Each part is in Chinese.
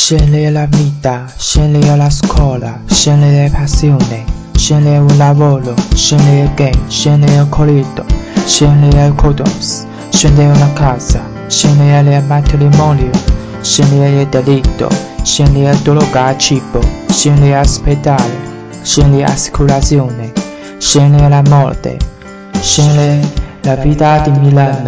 Scegli la vita, scegli la scuola, scegli le passioni, scegli il lavoro, scegli il game, scegli il corrido, scegli il condoms, scegli una casa, scegli il matrimonio, scegli il delitto, scegli il droga cibo, scegli l'ospedale, scegli l'assicurazione, scegli la morte, scegli la vita di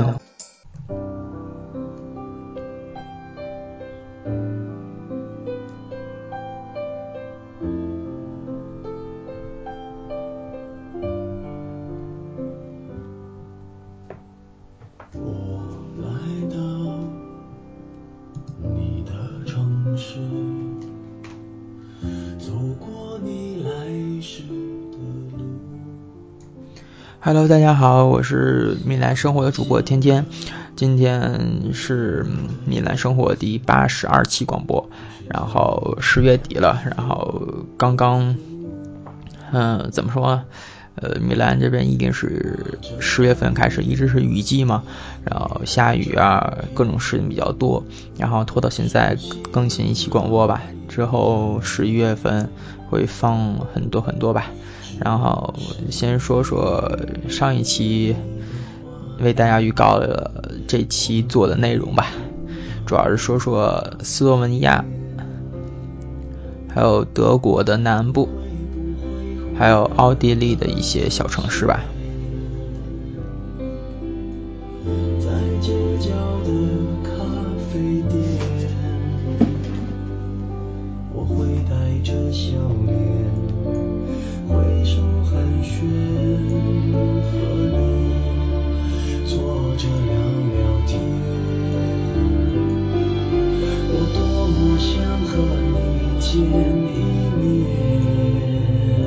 Milano。Hello， 大家好，我是米兰生活的主播天天。今天是米兰生活第82期广播，然后10月底了，然后刚刚怎么说米兰这边一定是10月份开始一直是雨季嘛，然后下雨啊，各种事情比较多，然后拖到现在更新一期广播吧，之后11月份会放很多吧。然后先说说上一期为大家预告了这期做的内容吧，主要是说说斯洛文尼亚，还有德国的南部，还有奥地利的一些小城市吧。在街角的咖啡店，我会带着笑脸挥手寒暄，和你坐着聊聊天。我多么想和你见一面，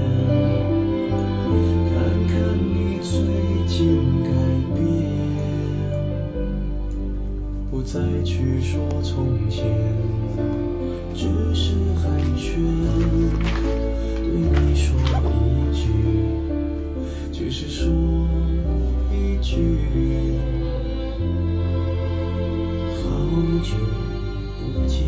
看看你最近改变，不再去说从前，只是寒暄，对你说一句，只是说一句，好久不见。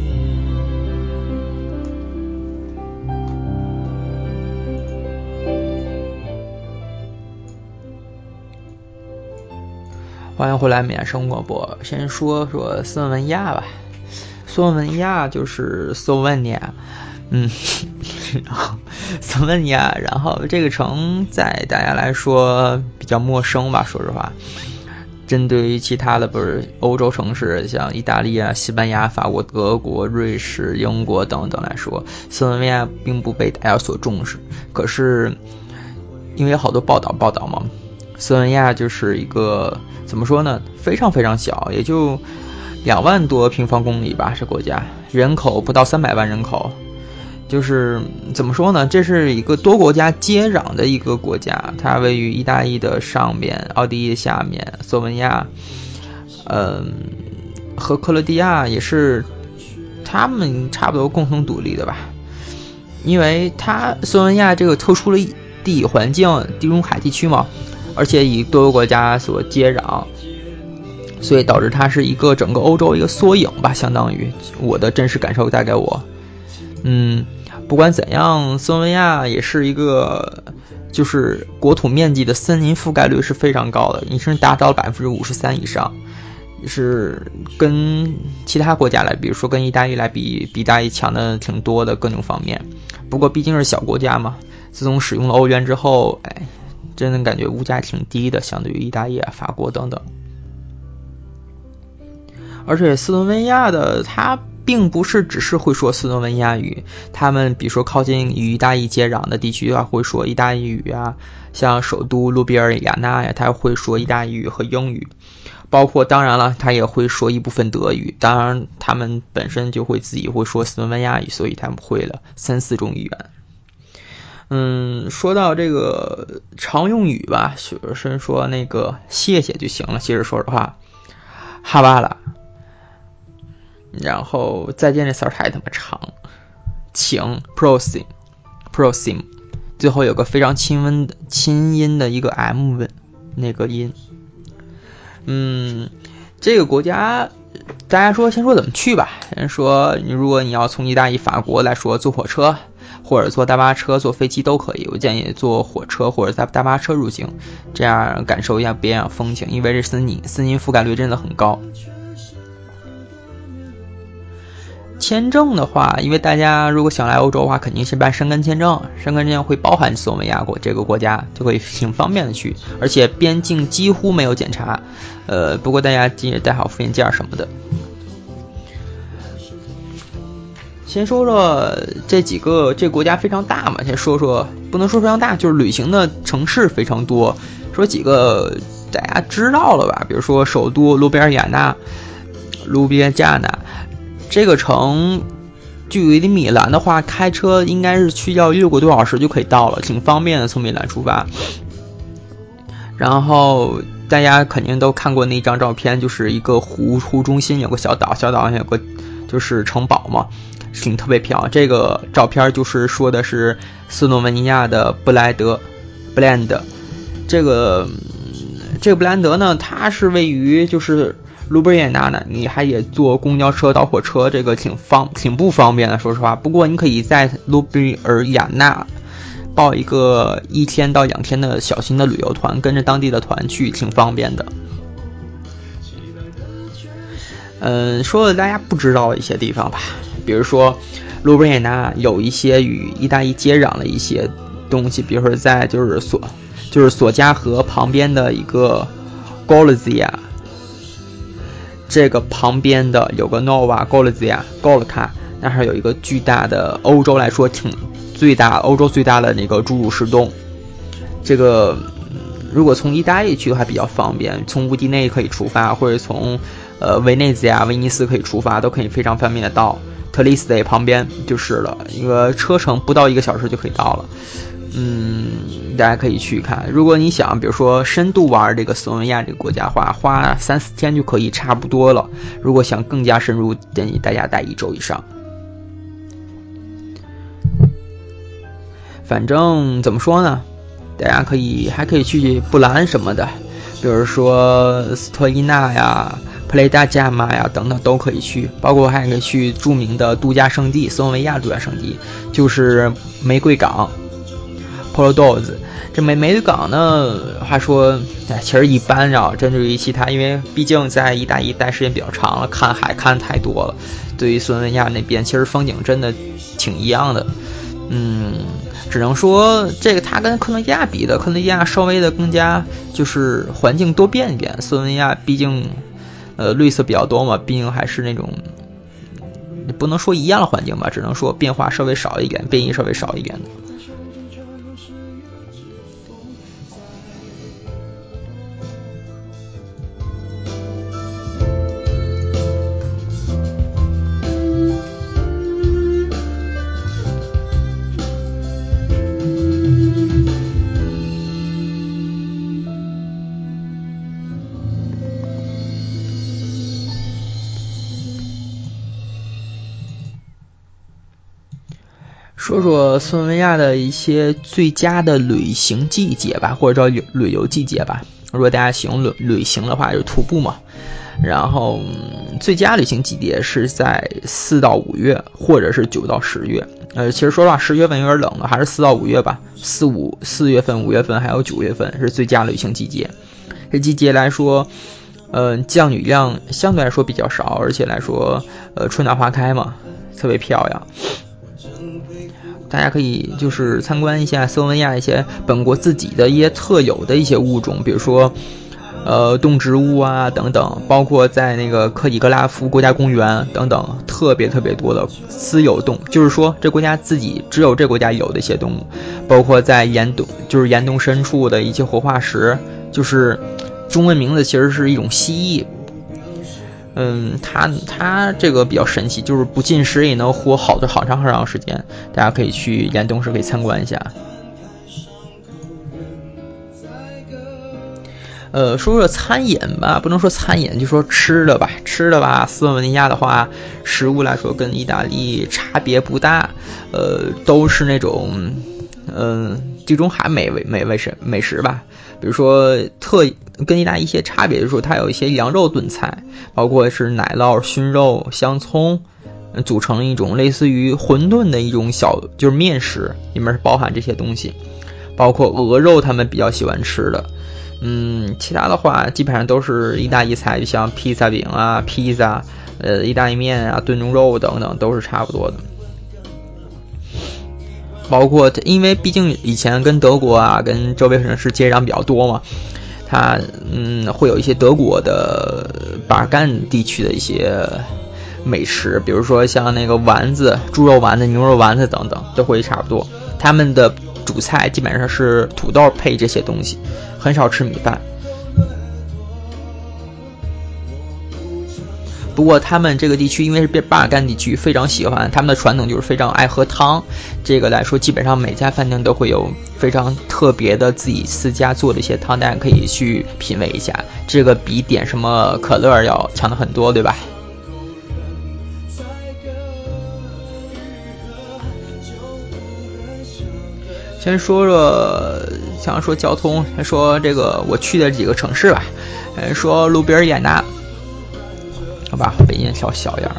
欢迎回来米兰生活广播。先说说斯洛文尼亚吧。斯洛文尼亚就是斯洛文尼亚，然后斯洛文尼亚，然后这个城在大家来说比较陌生吧，说实话。针对于其他的不是欧洲城市，像意大利啊、西班牙、法国、德国、瑞士、英国等等来说，斯洛文尼亚并不被大家所重视。可是因为有好多报道嘛，斯洛文尼亚就是一个怎么说呢，非常非常小，也就2万多平方公里吧，这国家人口不到300万人口，就是怎么说呢，这是一个多国家接壤的一个国家，它位于意大利的上面，奥地利的下面，斯洛文尼亚和克罗地亚也是他们差不多共同独立的吧。因为它斯洛文尼亚这个特殊的地理环境，地中海地区嘛，而且以多个国家所接壤，所以导致它是一个整个欧洲一个缩影吧，相当于我的真实感受带给我。不管怎样，斯洛文尼亚也是一个就是国土面积的森林覆盖率是非常高的，已经达到了 53% 以上，是跟其他国家来比如说跟意大利来比意大利强的挺多的各种方面。不过毕竟是小国家嘛，自从使用了欧元之后，真的感觉物价挺低的，相对于意大利啊、法国等等。而且斯洛文尼亚的它并不是只是会说斯洛文尼亚语，他们比如说靠近与意大利接壤的地区啊，会说意大利语啊，像首都卢比尔雅纳呀，他会说意大利语和英语，包括当然了，他也会说一部分德语，当然他们本身就会自己会说斯洛文尼亚语，所以他们会了3-4种语言。说到这个常用语吧，先说那个谢谢就行了，其实说实话，哈巴拉，然后再见这词儿太他妈长，请 prosim， 最后有个非常轻音的一个 M 那个音。这个国家大家先说怎么去吧。先说如果你要从意大利、法国来说，坐火车或者坐大巴车、坐飞机都可以。我建议坐火车或者大巴车入境，这样感受一下别样风情，因为这森林覆盖率真的很高。签证的话，因为大家如果想来欧洲的话，肯定是办申根签证，申根签证会包含斯洛文尼亚这个国家，就会挺方便的去，而且边境几乎没有检查。不过大家记得带好复印件什么的。先说说这国家非常大嘛，先说说不能说非常大，就是旅行的城市非常多。说几个大家知道了吧，比如说首都卢比亚纳，这个城距离米兰的话，开车应该是需要6个多小时就可以到了，挺方便的，从米兰出发。然后大家肯定都看过那张照片，就是一个湖中心有个小岛上有个就是城堡嘛，挺特别漂亮。这个照片就是说的是斯洛文尼亚的布兰德。这个布兰德呢，它是位于就是卢比亚纳呢，你还得坐公交车到火车，这个挺不方便的，说实话。不过你可以在卢比亚纳报一个1天到2天的小型的旅游团，跟着当地的团去，挺方便的。说了大家不知道的一些地方吧，比如说卢比亚纳有一些与意大利接壤的一些东西，比如说在就是索加河旁边的一个 Gorizia， 这个旁边的有个 Nova Gorizia 那还有一个巨大的，欧洲来说欧洲最大的那个侏儒石洞。这个如果从意大利去的话比较方便，从乌迪内可以出发，或者从威尼斯可以出发，都可以非常方便的到特里斯蒂旁边就是了，一个车程不到1个小时就可以到了。大家可以去看。如果你想比如说深度玩这个斯洛文尼亚这个国家的话，花3-4天就可以差不多了。如果想更加深入，建议大家待1周以上。反正怎么说呢，大家还可以去布兰什么的，比如说斯托伊纳呀、普雷达加马呀等等都可以去，包括还可以去著名的度假胜地斯洛文尼亚度假胜地，就是玫瑰港 Porto。 这玫瑰港呢，话说其实一般啊，针对于其他，因为毕竟在意大利待时间比较长了，看海看太多了，对于斯洛文尼亚那边其实风景真的挺一样的。只能说这个它跟克罗地亚比的，克罗地亚稍微的更加就是环境多变一点，斯洛文尼亚毕竟绿色比较多嘛，毕竟还是那种不能说一样的环境吧，只能说变化稍微少一点，变异稍微少一点的。说说斯洛文尼亚的一些最佳的旅行季节吧，或者叫旅游季节吧。如果大家喜欢旅行的话，就是徒步嘛。然后最佳旅行季节是在4到5月，或者是9到10月。其实说实话，10月份有点冷了，还是4到5月吧。4月份、5月份还有9月份是最佳旅行季节。这季节来说，降雨量相对来说比较少，而且来说，春暖花开嘛，特别漂亮。大家可以就是参观一下斯洛文尼亚一些本国自己的一些特有的一些物种，比如说动植物啊等等，包括在那个克里格拉夫国家公园等等，特别多的私有动物，就是说这国家自己只有这国家有的一些动物，包括在岩洞深处的一些活化石，就是中文名字其实是一种蜥蜴。它这个比较神奇，就是不进食也能活好长时间，大家可以去岩洞时可以参观一下。说说餐饮吧，不能说餐饮，就说吃的吧。斯洛文尼亚的话，食物来说跟意大利差别不大，都是那种地中海美食吧，比如说跟意大利一些差别就是说它有一些羊肉炖菜，包括是奶酪、熏肉、香葱，组成一种类似于馄饨的一种就是面食，里面是包含这些东西，包括鹅肉他们比较喜欢吃的。其他的话基本上都是意大利菜，就像披萨饼啊、披萨、意大利面啊、炖牛肉等等都是差不多的。包括因为毕竟以前跟德国啊跟周围城市接壤比较多嘛，它会有一些德国的巴尔干地区的一些美食，比如说像那个丸子、猪肉丸子、牛肉丸子等等都会差不多。他们的主菜基本上是土豆配这些东西，很少吃米饭。不过他们这个地区因为是巴尔干地区，非常喜欢，他们的传统就是非常爱喝汤，这个来说基本上每家饭店都会有非常特别的自己私家做的一些汤，大家可以去品味一下，这个比点什么可乐要强的很多，对吧？先想说交通，先说这个我去的几个城市吧。说卢比尔雅纳，好吧，北音小一点。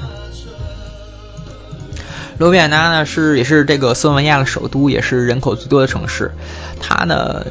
卢比尔雅纳呢也是这个斯洛文尼亚的首都，也是人口最多的城市。它呢，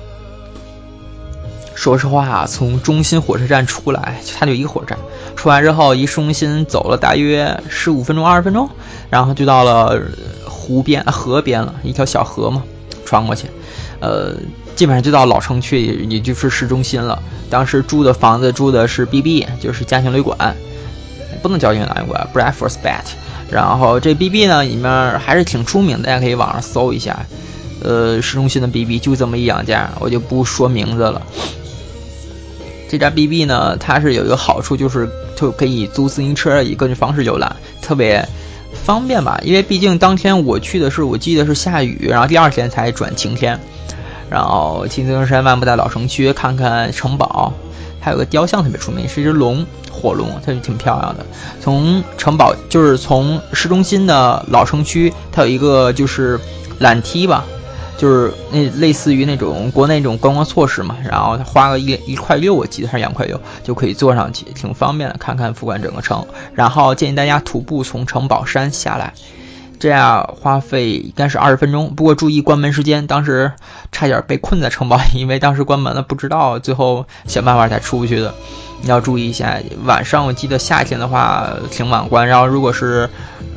说实话，从中心火车站出来，它就一个火车站，出来之后离市中心走了大约15分钟、20分钟，然后就到了河边了，一条小河嘛，穿过去。基本上就到老城区，也就是市中心了。当时住的房子住的是 BB， 就是家庭旅馆，不能叫家庭旅馆 ，Breakfast Bed。然后这 BB 呢，里面还是挺出名的，大家可以网上搜一下。市中心的 BB 就这么一两家，我就不说名字了。这家 BB 呢，它是有一个好处，就可以租自行车，以各种方式游览，特别方便吧。因为毕竟当天我去的是，我记得是下雨，然后第二天才转晴天。然后骑自行车漫步在老城区，看看城堡，还有个雕像特别出名，是一只火龙，它就挺漂亮的。从城堡就是从市中心的老城区，它有一个就是缆梯吧，就是类似于那种国内那种观光措施嘛，然后它花个1.6块，我记得还是2.6块就可以坐上去，挺方便的，看看俯瞰整个城。然后建议大家徒步从城堡山下来。这样花费应该是20分钟，不过注意关门时间，当时差点被困在城堡里，因为当时关门了，不知道，最后想办法才出去的。你要注意一下，晚上我记得夏天的话挺晚关，然后如果是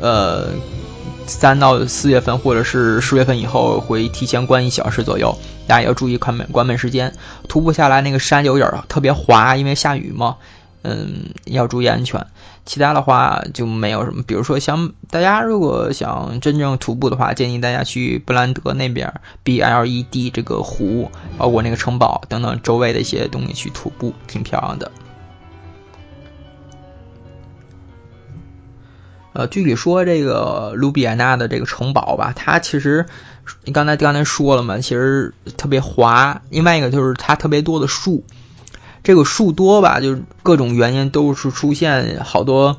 3到4月份或者是10月份以后会提前关1小时左右，大家要注意关门时间。徒步下来那个山有点特别滑，因为下雨嘛，要注意安全。其他的话就没有什么，比如说大家如果想真正徒步的话，建议大家去布兰德那边 BLED 这个湖，包括那个城堡等等周围的一些东西去徒步，挺漂亮的。具体说这个卢比安纳的这个城堡吧，它其实你刚才说了嘛，其实特别滑。另外一个就是它特别多的树，这个树多吧，就是各种原因都是出现好多，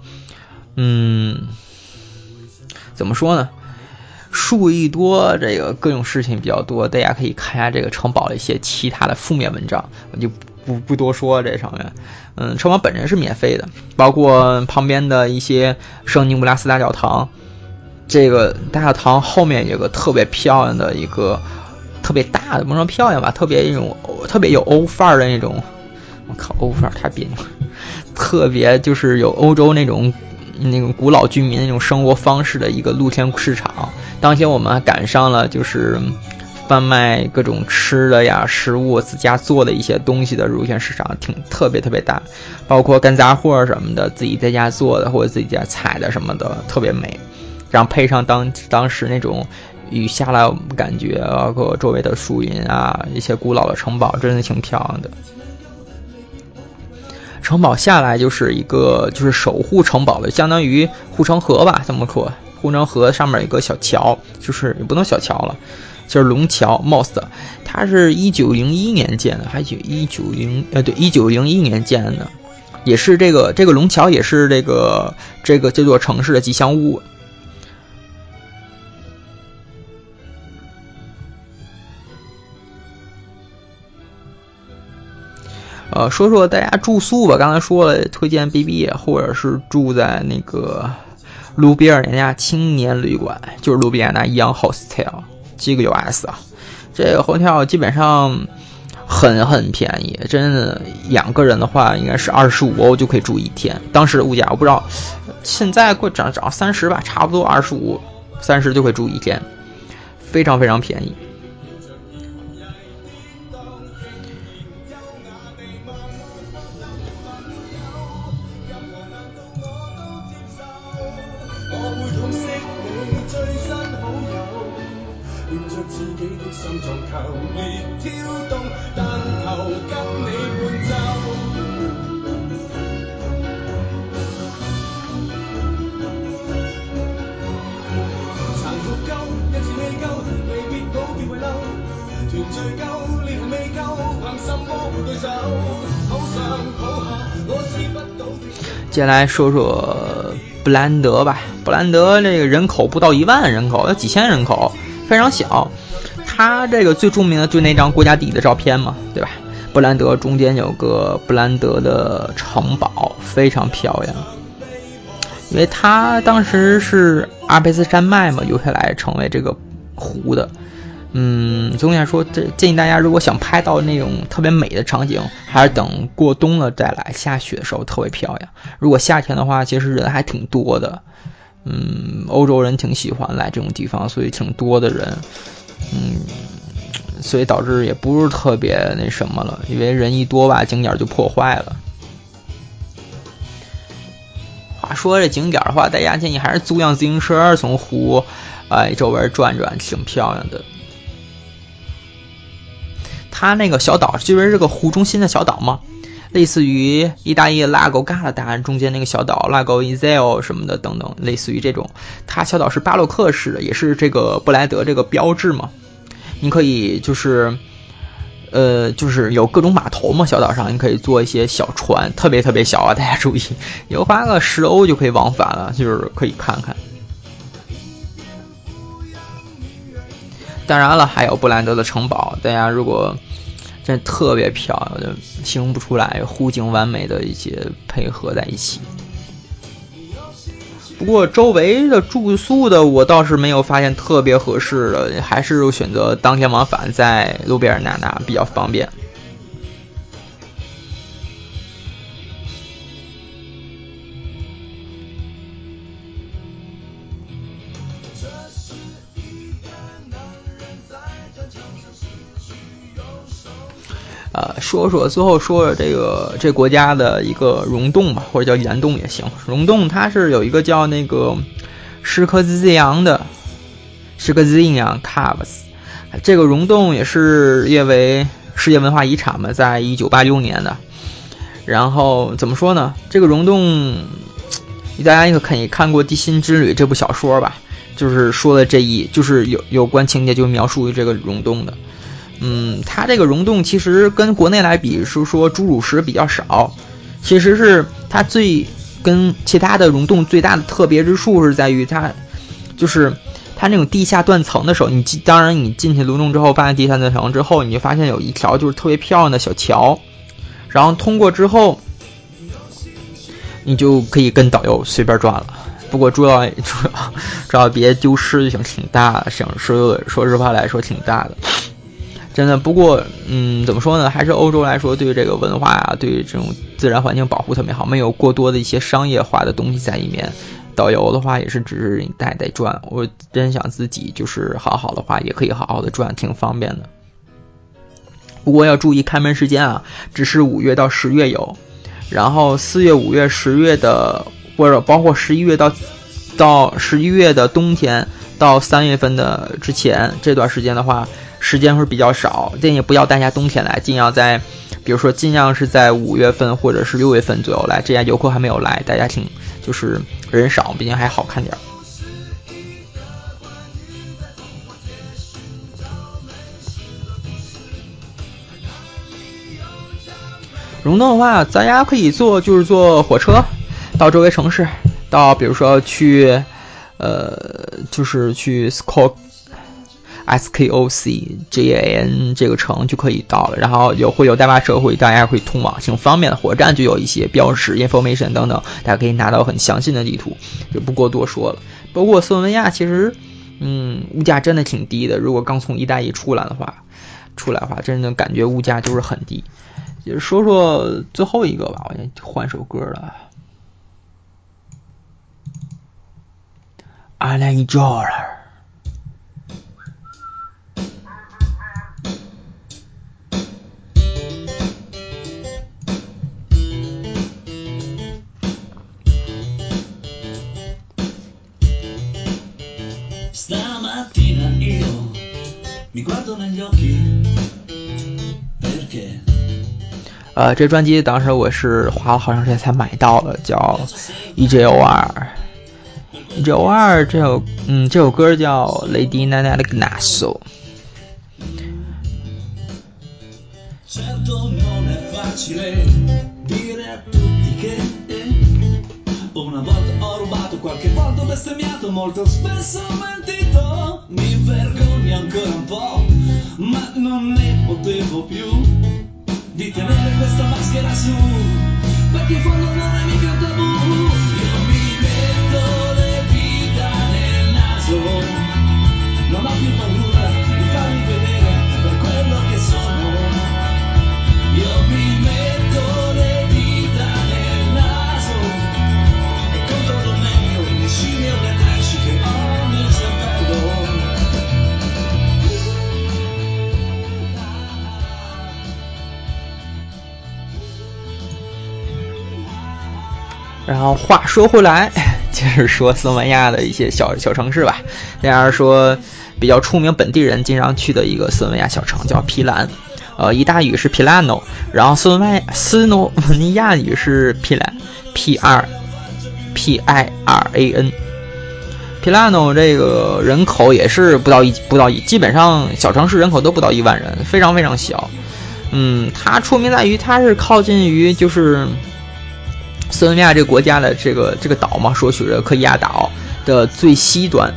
怎么说呢？树一多，这个各种事情比较多，大家可以看一下这个城堡的一些其他的负面文章，我就不多说这上面。城堡本身是免费的，包括旁边的一些圣尼古拉斯大教堂，这个大教堂后面有个特别漂亮的一个特别大的，不说漂亮吧，特别有欧范儿的那种。我靠，欧范儿太别扭了，特别就是有欧洲那种古老居民那种生活方式的一个露天市场。当天我们还赶上了就是贩卖各种吃的呀、食物、自家做的一些东西的露天市场，特别大，包括干杂货什么的，自己在家做的或者自己家采的什么的，特别美。然后配上当时那种雨下来，我们感觉包括周围的树林啊，一些古老的城堡，真的挺漂亮的。城堡下来就是一个就是守护城堡的，相当于护城河吧，这么说。护城河上面有一个小桥，就是也不能小桥了，就是龙桥 Most， 它是1901年建的，还是1901年建的，也是这个龙桥也是这座城市的吉祥物。 说说大家住宿吧，刚才说了推荐 BB 或者是住在那个卢比尔尼亚青年旅馆，就是卢比尔尼亚 Young Hostel， 这个有 S 啊，这个 hotel 基本上很便宜，真的2个人的话应该是25欧就可以住1天，当时的物价我不知道，现在过涨30吧，差不多25、30就可以住1天，非常非常便宜。接下来说说布兰德吧，布兰德这个人口不到1万人口，有几千人口，非常小。他这个最著名的就那张国家地理的照片嘛，对吧？布兰德中间有个布兰德的城堡，非常漂亮。因为他当时是阿尔卑斯山脉嘛，留下来成为这个湖的。总体来说，这建议大家如果想拍到那种特别美的场景，还是等过冬了再来，下雪的时候特别漂亮。如果夏天的话，其实人还挺多的。欧洲人挺喜欢来这种地方，所以挺多的人。所以导致也不是特别那什么了，因为人一多吧，景点就破坏了。话说这景点的话，大家建议还是租辆自行车从湖周围转转，挺漂亮的。它那个小岛就是这个湖中心的小岛嘛，类似于意大利拉狗嘎达中间那个小岛拉狗伊塞奥什么的等等，类似于这种。它小岛是巴洛克式的，也是这个布莱德这个标志嘛。你可以就是有各种码头嘛，小岛上你可以坐一些小船，特别特别小啊，大家注意，有花个10欧就可以往返了，就是可以看看。当然了，还有布兰德的城堡，大家如果真的特别漂亮，就形容不出来，湖景完美的一些配合在一起。不过周围的住宿的我倒是没有发现特别合适的，还是选择当天往返在卢比尔纳纳比较方便。最后说这国家的一个溶洞吧，或者叫岩洞也行。溶洞它是有一个叫那个施科兹扬 Caves， 这个溶洞也是列为世界文化遗产嘛，在1986年的。然后怎么说呢？这个溶洞，大家可以看过《地心之旅》这部小说吧，就是说的就是有关情节就描述于这个溶洞的。它这个溶洞其实跟国内来比是说猪乳石比较少，其实是它跟其他的溶洞最大的特别之处是在于它那种地下断层的时候，当然你进去溶洞之后发现地下断层之后，你就发现有一条就是特别漂亮的小桥，然后通过之后你就可以跟导游随便转了。不过主要别丢失就行，挺大的，说实话来说挺大的。真的，不过怎么说呢，还是欧洲来说对这个文化啊，对这种自然环境保护特别好，没有过多的一些商业化的东西在里面。导游的话也是只是带转，我真想自己就是好的话也可以好好的转，挺方便的。不过要注意开门时间啊，只是5月到10月有，然后4月、5月、10月的，或者包括11月到11月的冬天到3月份的之前这段时间的话，时间会比较少，建议不要大家冬天来，尽量是在5月份或者是6月份左右来，这样游客还没有来，大家就是人少，毕竟还好看点。溶洞的话，大家可以坐火车到周围城市，到比如说去 SKOCJAN 这个城就可以到了，然后会有代码车会大家会通往挺方便的，火站就有一些标识 information 等等，大家可以拿到很详细的地图，就不过多说了。包括斯洛文尼亚其实物价真的挺低的，如果刚从意大利出来的话真的感觉物价就是很低。就是说说最后一个吧，我先换首歌了。Alan Joller。Stamattina io mi guardo negli occhi perché 这专辑当时我是花了好长时间才买到的，叫 EJOR 这首歌叫 Lady Nana Gnasso。 Certo non è facile dire a tutti che una volta ho rubato, qualche volta ho bestemmiato, molto spesso ho mentito, mi vergogno ancora un po', ma non ne potevo più di tenere questa maschera su, perché in fondo non è mica un tabù. Io mi metto le dita nel naso, non ho più paura di farmi vedere per quello che sono. Io mi metto le dita nel naso e controllo meglio le scimmiottatrici che ho nel cervello. 然后话说回来，接着说斯洛文尼亚的一些小城市吧。大家说比较出名，本地人经常去的一个斯洛文尼亚小城叫皮兰，意大语是 Pilano， 然后斯洛文尼亚语是皮兰 ，Piran。Pilano 这个人口也是不到基本上小城市人口都不到1万人，非常非常小。它出名在于它是靠近于就是斯洛文尼亚这个国家的这个岛嘛，说取着科伊亚岛的最西端，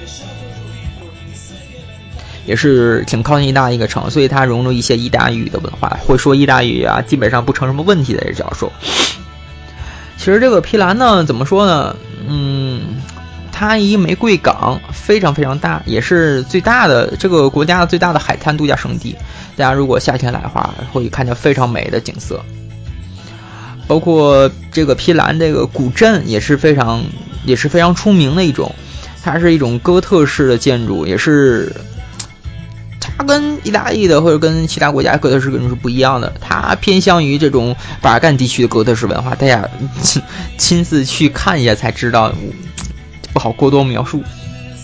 也是挺靠近意大利一个城，所以它融入一些意大利语的文化，会说意大利语啊，基本上不成什么问题的这教授。其实这个皮兰呢，怎么说呢？它一玫瑰港非常非常大，也是最大的这个国家最大的海滩度假胜地。大家如果夏天来的话，会看见非常美的景色。包括这个皮兰这个古镇也是非常出名的一种，它是一种哥特式的建筑，也是它跟意大利的或者跟其他国家哥特式建筑是不一样的，它偏向于这种巴尔干地区的哥特式文化，大家亲自去看一下才知道，不好过多描述。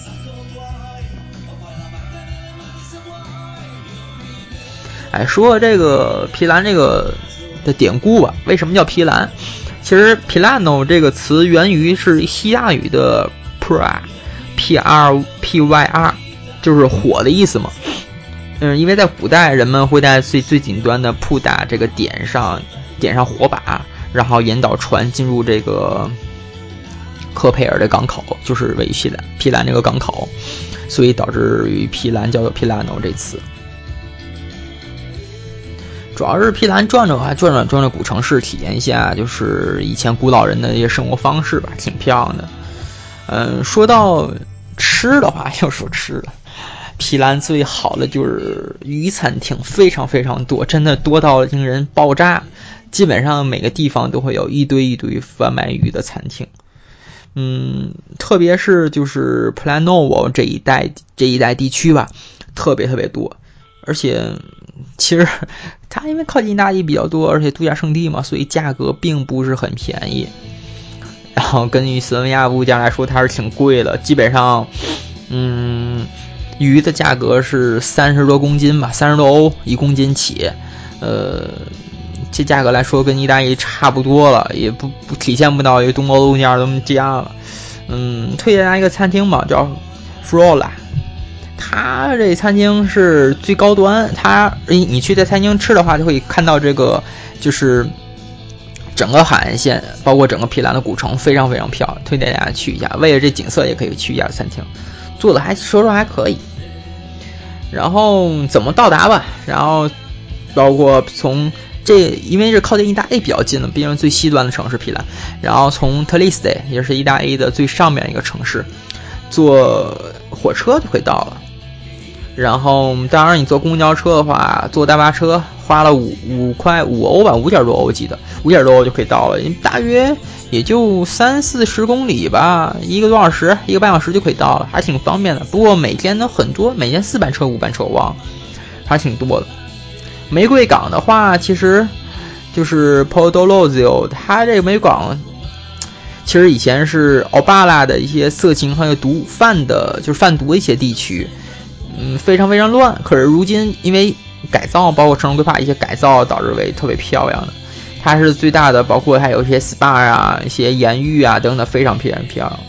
说这个皮兰这个的典故吧，为什么叫皮兰？其实 Pilano 这个词源于是希腊语的 Pyr， 就是火的意思嘛。因为在古代人们会在最顶端的铺打这个点上火把，然后引导船进入这个科佩尔的港口，就是位于皮兰这个港口，所以导致于皮兰叫做 Pilano 这词。主要是皮兰转古城市，体验一下就是以前古老人的一些生活方式吧，挺漂亮的。说到吃的话，要说吃的，皮兰最好的就是鱼餐厅，非常非常多，真的多到令人爆炸。基本上每个地方都会有一堆贩卖鱼的餐厅。特别是就是 Planovo 这一带地区吧，特别特别多。而且其实它因为靠近意大利比较多，而且度假胜地嘛，所以价格并不是很便宜。然后根据斯洛文尼亚物价来说，它是挺贵的，基本上鱼的价格是30多公斤吧，30多欧1公斤起。这价格来说跟意大利差不多了，也不体现不到一个东欧物价这么价了。推荐大家一个餐厅吧，叫 Frola。它这餐厅是最高端，你去这餐厅吃的话，就会看到这个就是整个海岸线，包括整个皮兰的古城，非常非常漂亮，推荐大家去一下。为了这景色，也可以去一下餐厅，做的说实话还可以。 然后怎么到达吧，然后包括从因为是靠近意大利比较近的，毕竟最西端的城市皮兰，然后从特里斯蒂也是意大利的最上面一个城市，坐火车就可以到了。然后当然你坐公交车的话，坐大巴车花了5欧吧，5点多欧我记得，5点多欧就可以到了，大约也就30-40公里吧，1个多小时1个半小时就可以到了，还挺方便的。不过每天都很多，每天4班车5班车我忘了，还挺多的。玫瑰港的话，其实就是 Podolozio， 它这个玫瑰港其实以前是奥巴拉的一些色情还有毒贩的，就是贩毒的一些地区，非常非常乱。可是如今因为改造，包括城市规划一些改造，导致为特别漂亮的。它是最大的，包括还有一些 SPA 啊、一些盐浴啊等等，非常漂亮。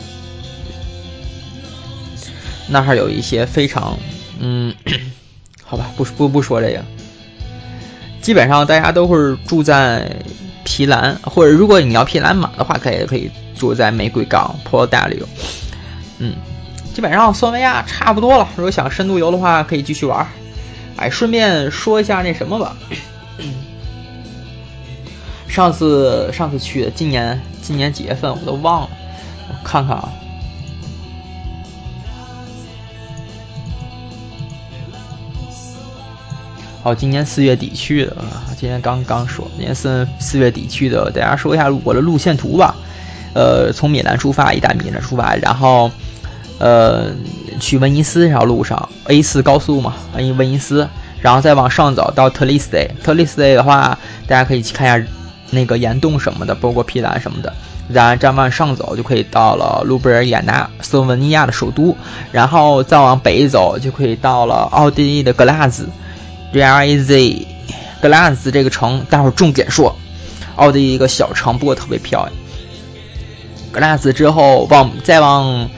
那还有一些非常好吧，不说这个。基本上大家都会住在皮兰，或者如果你要皮兰马的话，可以住在玫瑰港 Portodalo。基本上索维亚差不多了。如果想深度游的话，可以继续玩。顺便说一下那什么吧。上次去的，今年几月份我都忘了，我看看啊。今年4月底去的，今天刚说，今年4月底去的，大家说一下我的路线图吧。从米兰出发，意大利米兰出发，然后去威尼斯，然后路上 A4 高速嘛，威尼斯，然后再往上走到特里斯蒂。特里斯蒂的话，大家可以去看一下那个岩洞什么的，包括皮兰什么的。然后再往上走就可以到了卢布尔雅纳，斯洛文尼亚的首都。然后再往北走就可以到了奥地利的格拉兹。Graz 格拉兹这个城，待会儿重点说，奥地利一个小城，不过特别漂亮。格拉兹之后再往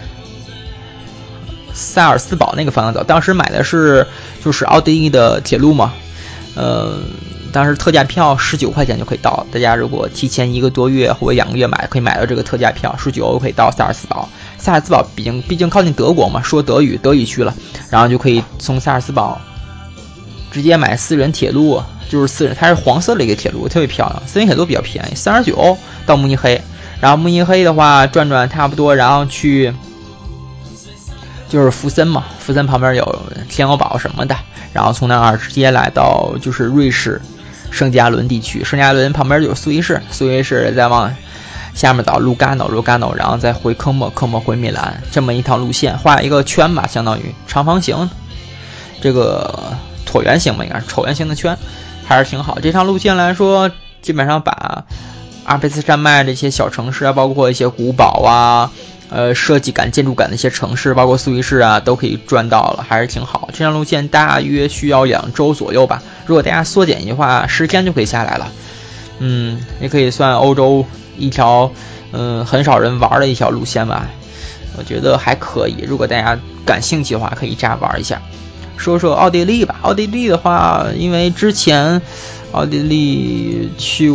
萨尔斯堡那个方向走，当时买的就是奥地利的铁路嘛，当时特价票19块钱就可以到，大家如果提前1个多月或者2个月买，可以买到这个特价票，19欧可以到萨尔斯堡。萨尔斯堡毕竟靠近德国嘛，说德语去了，然后就可以从萨尔斯堡直接买4人铁路，就是4人，它是黄色的一个铁路，特别漂亮。4人铁路比较便宜，39欧到慕尼黑。然后慕尼黑的话转差不多，然后去就是福森嘛，福森旁边有天鹅堡什么的，然后从那儿直接来到就是瑞士圣加仑地区，圣加仑旁边就是苏黎世再往下面到卢甘诺，然后再回科莫回米兰，这么一条路线画一个圈吧，相当于长方形，这个椭圆形吧，应该是椭圆形的圈，还是挺好。这趟路线来说，基本上把阿尔卑斯山脉这些小城市啊，包括一些古堡啊，设计感、建筑感的一些城市，包括苏黎世啊，都可以转到了，还是挺好。这条路线大约需要2周左右吧，如果大家缩减的话，10天就可以下来了。也可以算欧洲一条很少人玩的一条路线吧，我觉得还可以。如果大家感兴趣的话，可以这样玩一下。说说奥地利吧，奥地利的话，因为之前奥地利去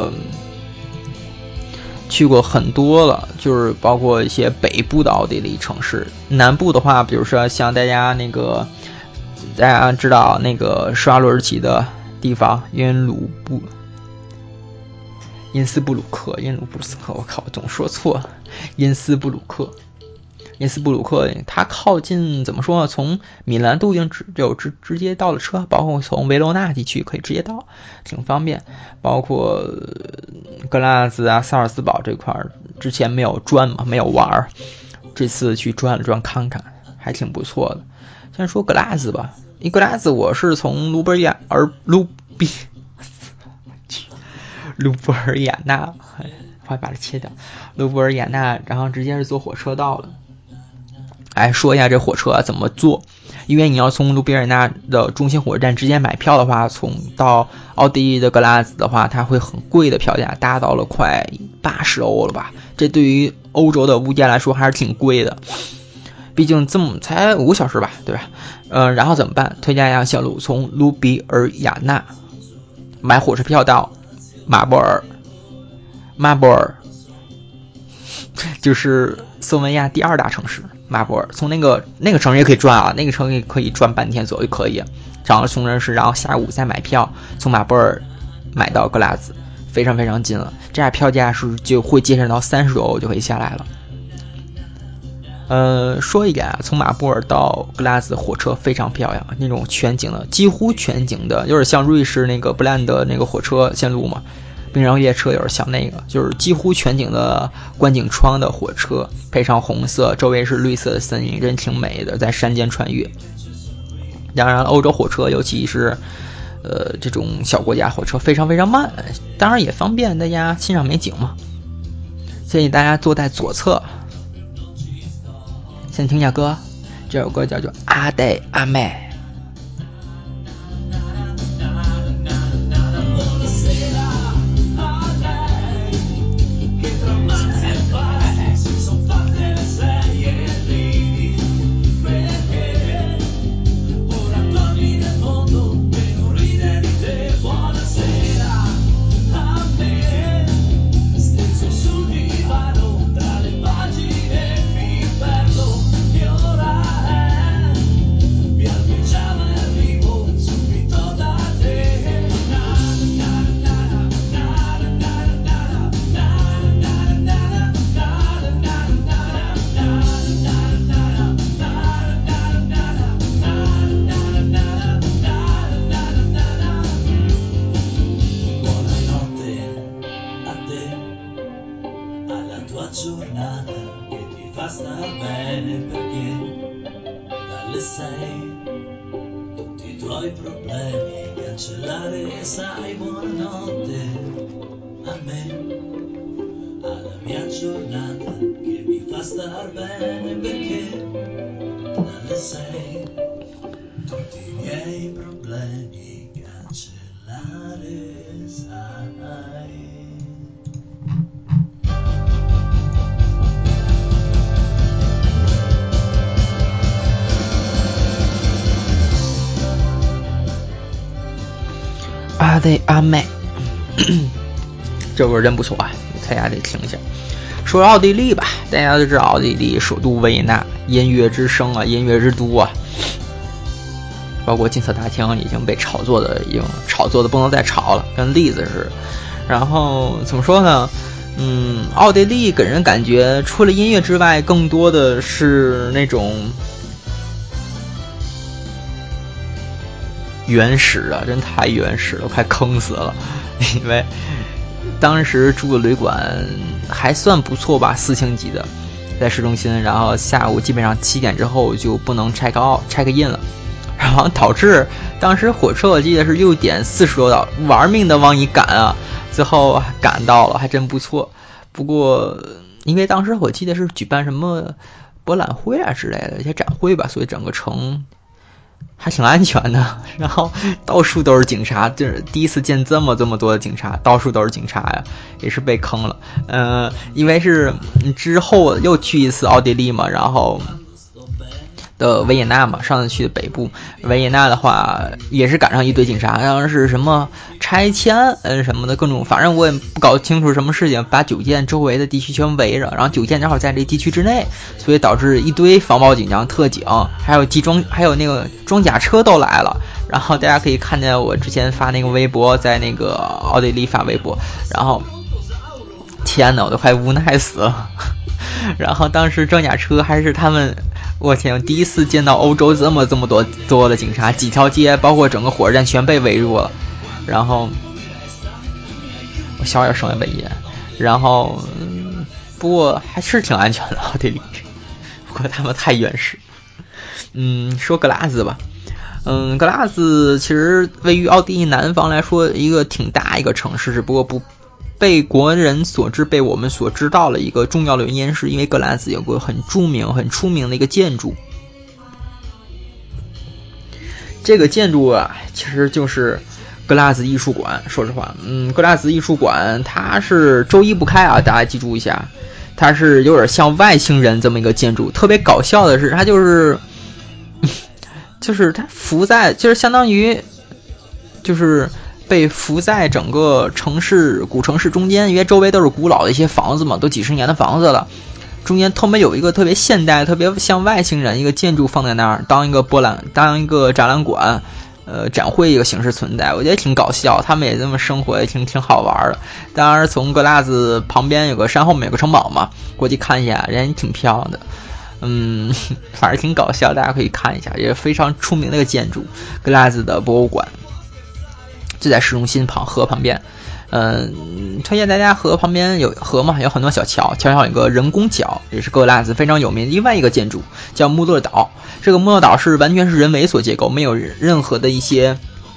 过很多了，就是包括一些北部的奥地利城市，南部的话，比如说像大家知道那个施瓦洛日奇的地方，因斯布鲁克，我靠，总说错，因斯布鲁克，它靠近怎么说呢？从米兰都已经直接到了车，包括从维罗纳地区可以直接到，挺方便。包括格拉兹啊、萨尔斯堡这块之前没有转嘛，没有玩，这次去转了转看看，还挺不错的。先说格拉兹吧，格拉兹我是从卢布尔雅纳，快把它切掉，卢布尔雅纳，然后直接是坐火车到了。说一下这火车怎么坐，因为你要从卢比尔纳的中心火车站直接买票的话，到奥地利的格拉兹的话，它会很贵的票价，达到了快80欧了吧？这对于欧洲的物价来说还是挺贵的，毕竟这么才5个小时吧，对吧？然后怎么办？推荐一下小路，从卢比尔雅纳买火车票到马博尔， 就是斯洛文尼亚第2大城市马布尔，从那个城市也可以转啊，那个城市也可以转半天左右就可以，然后从这是，然后下午再买票从马布尔买到格拉兹，非常非常近了，这样票价是就会节省到30欧就可以下来了。说一点啊，从马布尔到格拉兹火车非常漂亮，那种全景的，几乎全景的，有点像瑞士那个布兰德那个火车线路嘛，冰上列车有点像那个，就是几乎全景的观景窗的火车，配上红色，周围是绿色的森林，人挺美的，在山间穿越。当然欧洲火车尤其是这种小国家火车非常非常慢，当然也方便大家欣赏美景嘛，建议大家坐在左侧。先听下歌，这首歌叫做阿黛阿妹。 giornata che ti fa star bene perché dalle 6 tutti i tuoi problemi cancellare, sai, buonanotte a me, alla mia giornata che mi fa star bene perché dalle 6 tutti i miei problemi cancellare, sai. 阿黛阿妹，这歌真不错啊，大家得听一下。说奥地利吧，大家都知道奥地利首都维也纳，音乐之声啊，音乐之都啊，包括金色大厅已经被炒作的不能再炒了，跟栗子似的。然后怎么说呢？奥地利给人感觉除了音乐之外，更多的是那种原始啊，真太原始了，快坑死了。因为当时住的旅馆还算不错吧，4星级的，在市中心，然后下午基本上7点之后就不能check in 了，然后导致当时火车我记得是6点40多到，玩命的往里赶啊，最后赶到了，还真不错。不过因为当时我记得是举办什么博览会啊之类的一些展会吧，所以整个城还挺安全的，然后到处都是警察，就是第一次见这么多的警察，到处都是警察呀，也是被坑了。因为是之后又去一次奥地利嘛，然后的维也纳嘛，上次去的北部维也纳的话，也是赶上一堆警察，然后是什么拆迁什么的各种，反正我也不搞清楚什么事情，把酒店周围的地区全围着，然后酒店正好在这地区之内，所以导致一堆防暴警察、特警，还有那个装甲车都来了。然后大家可以看见我之前发那个微博，在那个奥地利发微博，然后天哪，我都快无奈死了。然后当时装甲车还是他们，我天，第一次见到欧洲这么多的警察，几条街包括整个火车站全被围住了。然后我小点声音被淹，然后不过还是挺安全的奥地利，不过他们太原始。说格拉兹吧，格拉兹其实位于奥地利南方来说一个挺大一个城市，只不过不被国人所知，被我们所知道了一个重要的原因，是因为格拉兹有个很出名的一个建筑。这个建筑啊，其实就是格拉兹艺术馆。说实话，格拉兹艺术馆它是周一不开啊，大家记住一下，它是有点像外星人这么一个建筑。特别搞笑的是，它就是它浮在，就是相当于就是被浮在整个古城市中间，因为周围都是古老的一些房子嘛，都几十年的房子了。中间特别有一个特别现代、特别像外星人一个建筑放在那儿，当一个展览馆，展会一个形式存在，我觉得挺搞笑。他们也这么生活，也挺好玩的。当然，从格拉兹旁边有个山后面有个城堡嘛，过去看一下，人也挺漂亮的。反正挺搞笑，大家可以看一下，也是非常出名的一个建筑，格拉兹的博物馆，就在市中心河旁边。推荐大家河旁边有河嘛，有很多小桥，桥上有一个人工桥，也是格拉兹非常有名。另外一个建筑叫穆勒岛，这个穆勒岛是完全是人为所建构，没有任何的一些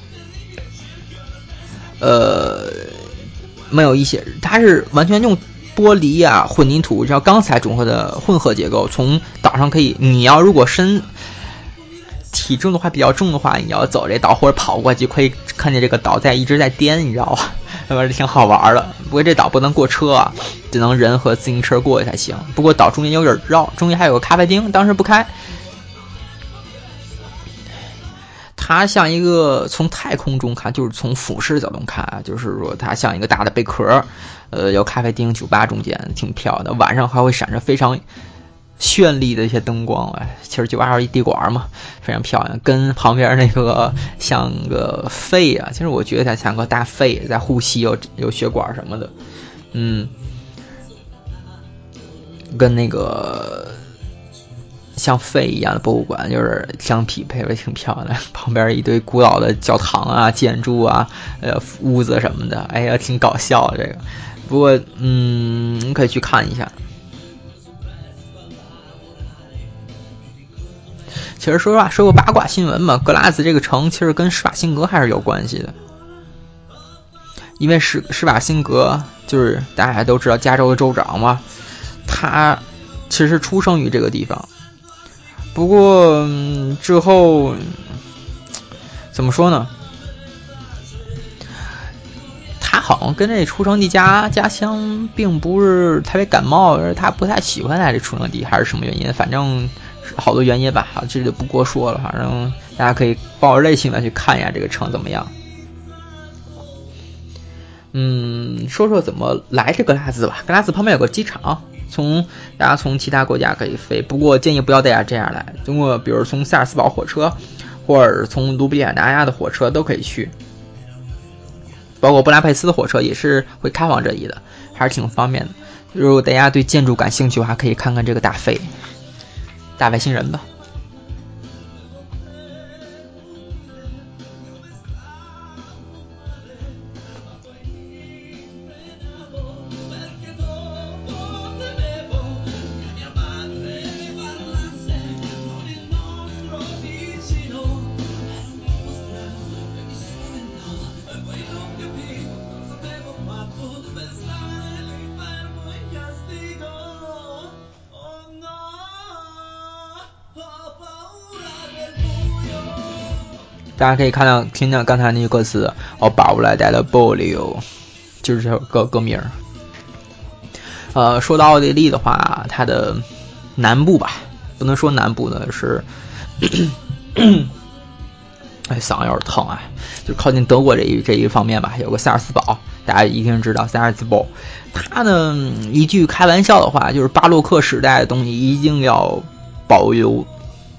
它是完全用玻璃啊、混凝土、钢材综合的混合结构。从岛上你要如果体重的话比较重的话，你要走这岛或者跑过去，可以看见这个岛一直在颠，你知道吧？那边挺好玩的。不过这岛不能过车啊，只能人和自行车过去才行。不过岛中间有点绕，中间还有个咖啡厅，当时不开。它像一个从太空中看，就是从俯视角度看，就是说它像一个大的贝壳，有咖啡厅、酒吧中间，挺漂亮的。晚上还会闪着非常绚丽的一些灯光，其实酒吧是一地馆嘛，非常漂亮。跟旁边那个像个肺啊，其实我觉得它像个大肺在呼吸，有血管什么的，跟那个像肺一样的博物馆就是相匹配的，挺漂亮的。旁边一堆古老的教堂啊、建筑啊、屋子什么的，哎呀，挺搞笑的这个。不过你可以去看一下。其实说实话，说个八卦新闻嘛，格拉兹这个城其实跟施瓦辛格还是有关系的，因为施瓦辛格就是大家都知道加州的州长嘛，他其实出生于这个地方。不过之后怎么说呢？他好像跟这出生地家乡并不是特别感冒，他不太喜欢他这出生地，还是什么原因？反正好多原因吧，这就不多说了。反正大家可以抱着类型的去看一下这个城怎么样。说说怎么来这格拉兹吧。格拉兹旁边有个机场，大家从其他国家可以飞，不过建议不要大家这样来。中国比如从萨尔斯堡火车，或者从卢比亚纳亚的火车都可以去，包括布拉佩斯的火车也是会开往这里的，还是挺方便的。如果大家对建筑感兴趣的话，可以看看这个大外星人吧。大家可以听到刚才那句歌词，把我来带了玻璃哦，就是这首歌名。说到奥地利的话，它的南部吧，不能说南部呢是，嗓子有点疼啊，就靠近德国这一方面吧，有个萨尔茨堡，大家一定知道萨尔茨堡。它呢一句开玩笑的话，就是巴洛克时代的东西一定要保留。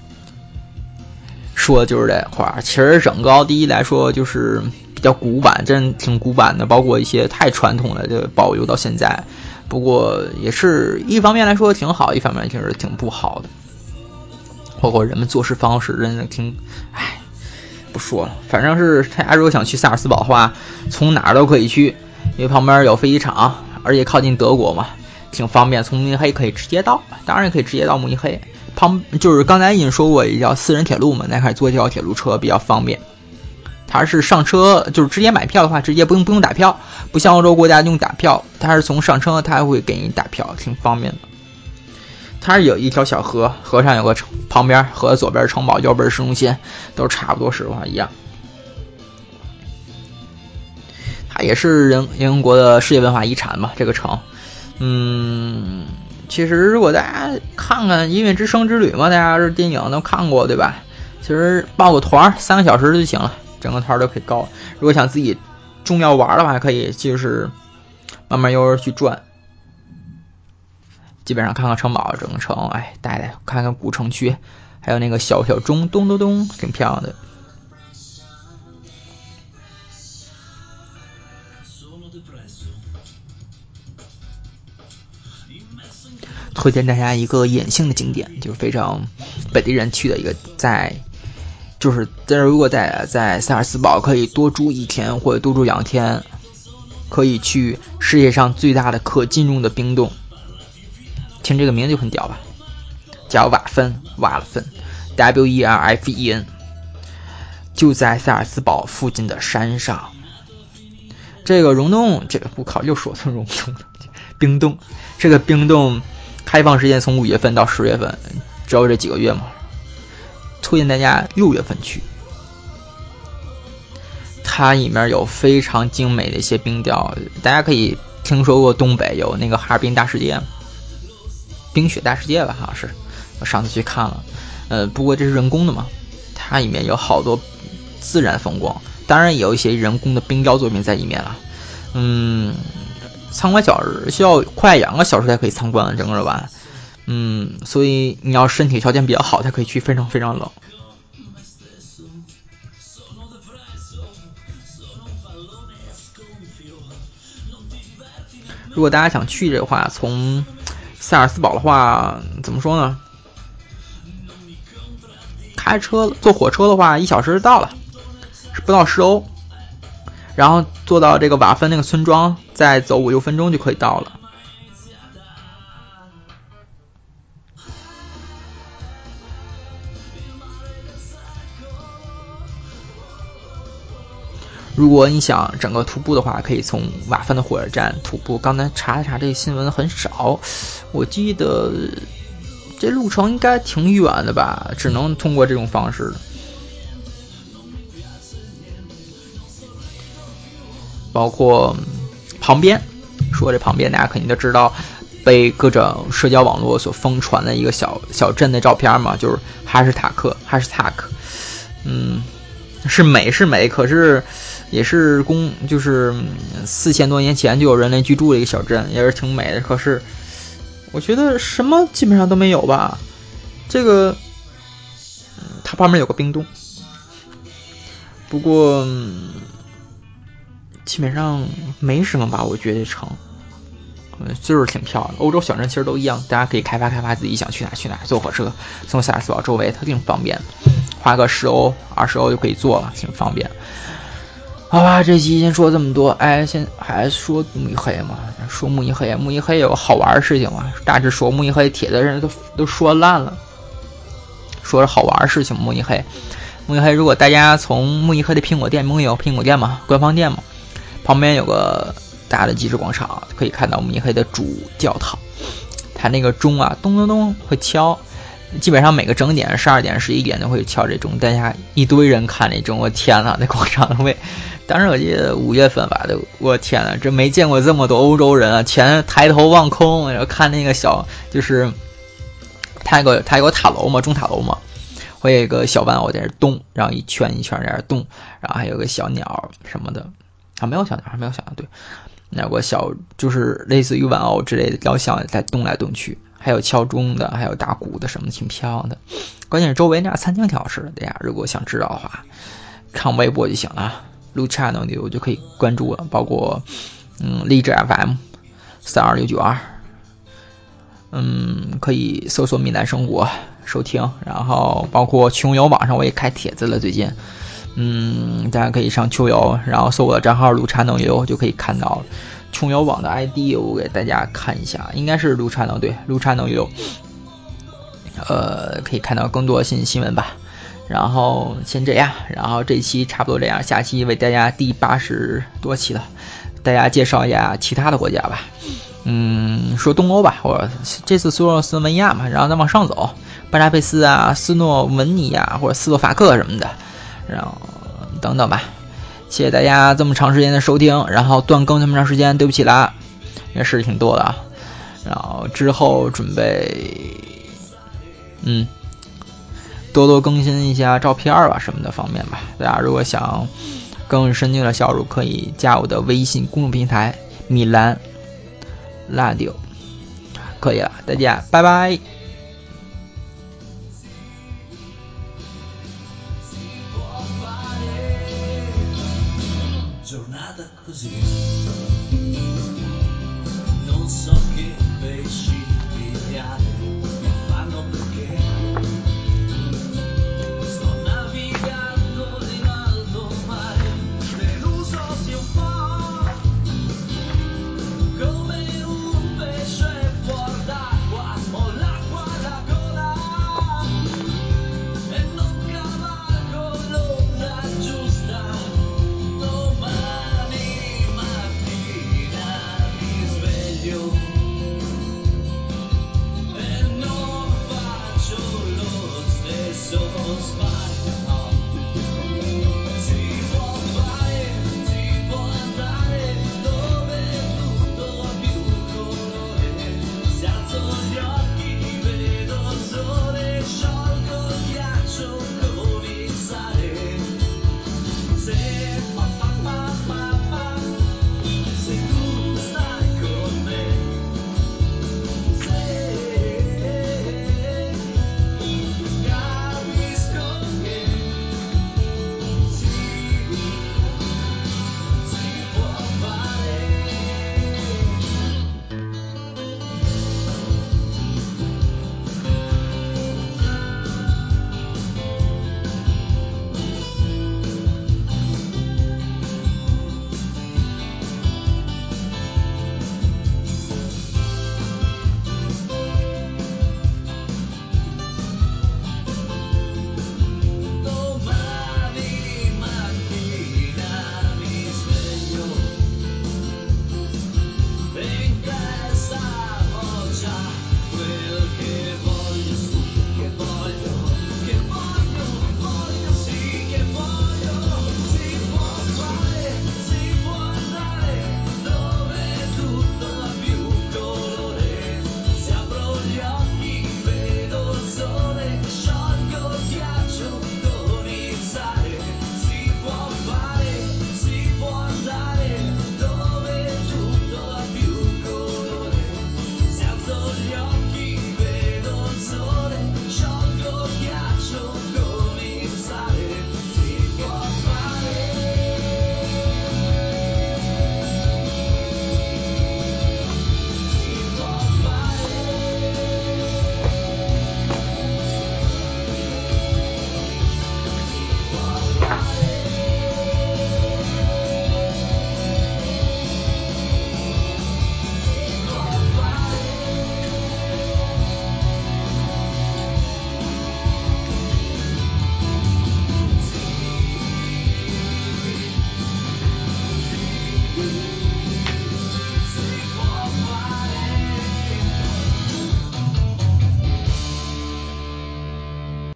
说的就是这话。其实整个奥地利来说就是比较古板，真挺古板的，包括一些太传统的就保留到现在。不过也是一方面来说挺好，一方面就是挺不好的，包括人们做事方式真的不说了。反正是大家如果想去萨尔茨堡的话，从哪儿都可以去，因为旁边有飞机场，而且靠近德国嘛，挺方便。从慕尼黑可以直接到，当然也可以直接到慕尼黑。就是刚才已经说过，也叫私人铁路嘛，那开始坐这条铁路车比较方便。它是上车就是直接买票的话，直接不用打票，不像欧洲国家用打票，它是从上车它会给你打票，挺方便的。它是有一条小河，河上有个旁边河左边城堡，右边市中心，都差不多实话一样。它也是英国的世界文化遗产嘛，这个城。其实如果大家看看《音乐之声之旅》嘛，大家是电影都看过对吧？其实报个团3个小时就行了，整个团都可以高。如果想自己重要玩的话，可以就是慢慢悠悠去转。基本上看看城堡，整个城，带看看古城区，还有那个小小钟咚咚咚，挺漂亮的。推荐大家一个隐性的景点，就是非常本地人去的一个，如果在萨尔斯堡可以多住1天或者多住2天，可以去世界上最大的可进入的冰洞。听这个名字就很屌吧，叫瓦了芬 WERFEN， 就在萨尔斯堡附近的山上。这个溶洞，我靠，又说成溶洞了，冰洞。这个冰洞开放时间从5月份到10月份，只有这几个月嘛。推荐大家6月份去，它里面有非常精美的一些冰雕，大家可以听说过东北有那个哈尔滨大世界，冰雪大世界吧，好像是，我上次去看了，不过这是人工的嘛，它里面有好多自然风光，当然也有一些人工的冰雕作品在里面了。参观小时需要快2个小时才可以参观整个玩。所以你要身体条件比较好才可以去，非常非常冷。如果大家想去这个话，从萨尔斯堡的话，怎么说呢？开车坐火车的话，1小时到了，是不到10欧。然后坐到这个瓦芬那个村庄，再走5-6分钟就可以到了。如果你想整个徒步的话，可以从瓦芬的火车站徒步。刚才查了查这个新闻很少，我记得这路程应该挺远的吧，只能通过这种方式。包括旁边，说这旁边大家肯定都知道，被各种社交网络所疯传的一个小镇的照片嘛，就是哈什塔克，是美，可是也是就是4000多年前就有人类居住的一个小镇，也是挺美的。可是我觉得什么基本上都没有吧。这个它旁边有个冰洞，不过基本上没什么吧，我觉得这城就是挺漂亮的。欧洲小镇其实都一样，大家可以开发自己想去哪，坐火车从萨尔斯堡周围，它挺方便，花个10欧20欧就可以坐了，挺方便。好吧，这期先说这么多。先还说慕尼黑嘛？说慕尼黑有个好玩的事情嘛？大致说慕尼黑帖的人都说烂了，说是好玩的事情。慕尼黑如果大家从慕尼黑的苹果店，有苹果店嘛，官方店嘛，旁边有个大的集市广场，可以看到慕尼黑的主教堂，它那个钟啊，咚咚咚会敲，基本上每个整点12点11点都会敲这钟，大家一堆人看这钟，我天哪，那广场会，当时我记得5月份吧，我天哪，这没见过这么多欧洲人啊，全抬头望空，然后看那个就是它有个塔楼嘛，钟塔楼嘛，会有一个小玩偶在那动，然后一圈一圈在那动，然后还有个小鸟什么的啊，没有小鸟，对，那有个小就是类似于玩偶之类的雕像在动来动去，还有敲钟的，还有打鼓的什么，挺漂亮的。关键是周围那餐厅挺好吃的，大家如果想知道的话，看微博就行了，Luciano 牛就可以关注了，包括荔枝 FM 32692，可以搜索米兰生活收听，然后包括穷游网上我也开帖子了，最近大家可以上穷游，然后搜我的账号卢茶能游就可以看到穷游网的 ID， 我给大家看一下，应该是卢茶能，对，卢茶能游，可以看到更多新闻吧。然后先这样，然后这期差不多这样，下期为大家第80多期了，大家介绍一下其他的国家吧。说东欧吧，我这次说斯洛文尼亚嘛，然后再往上走，巴扎佩斯啊、斯诺文尼亚或者斯洛伐克什么的，然后等等吧。谢谢大家这么长时间的收听，然后断更这么长时间，对不起啦，因为事挺多的啊。然后之后准备多更新一下照片吧什么的方面吧。大家如果想更深进的小入可以加我的微信公众平台米兰 Radio。 可以了，再见，拜拜。 Giornata così, non so che pesci